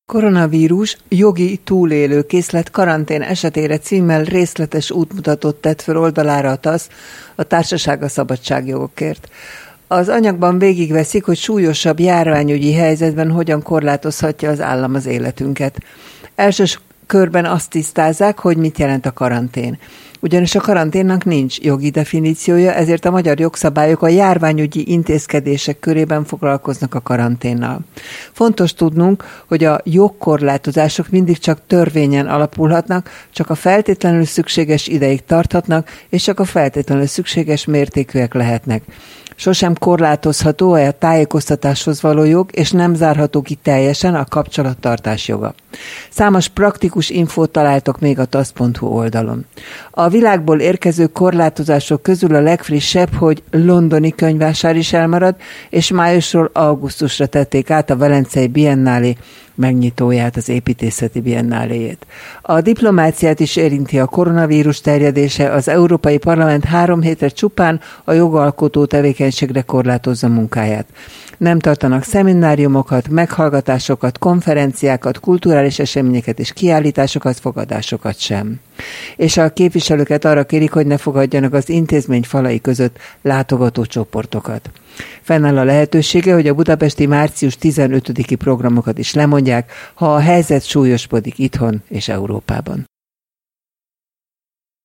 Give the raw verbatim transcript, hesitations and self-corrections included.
Koronavírus jogi túlélő készlet karantén esetére címmel részletes útmutatót tett fel oldalára a TASZ, a Társaság a Szabadságjogokért. Az anyagban végigveszik, hogy súlyosabb járványügyi helyzetben hogyan korlátozhatja az állam az életünket. Elsős körben azt tisztázzák, hogy mit jelent a karantén. Ugyanis a karanténnak nincs jogi definíciója, ezért a magyar jogszabályok a járványügyi intézkedések körében foglalkoznak a karanténnal. Fontos tudnunk, hogy a jogkorlátozások mindig csak törvényen alapulhatnak, csak a feltétlenül szükséges ideig tarthatnak, és csak a feltétlenül szükséges mértékűek lehetnek. Sosem korlátozható a tájékoztatáshoz való jog, és nem zárható ki teljesen a kapcsolattartás joga. Számos praktikus infót találtok még a tasz pont hu oldalon. A világból érkező korlátozások közül a legfrissebb, hogy londoni könyvvásár is elmarad, és májusról augusztusra tették át a Velencei Biennálé megnyitóját, az építészeti biennáléjét. A diplomáciát is érinti a koronavírus terjedése, az Európai Parlament három hétre csupán a jogalkotó tevékenységre korlátozza munkáját. Nem tartanak szemináriumokat, meghallgatásokat, konferenciákat, kulturális eseményeket és kiállításokat, fogadásokat sem. És a képviselőket arra kérik, hogy ne fogadjanak az intézmény falai között látogató csoportokat. Fennáll a lehetősége, hogy a budapesti március tizenötödiki programokat is lemondják, ha a helyzet súlyosbodik itthon és Európában.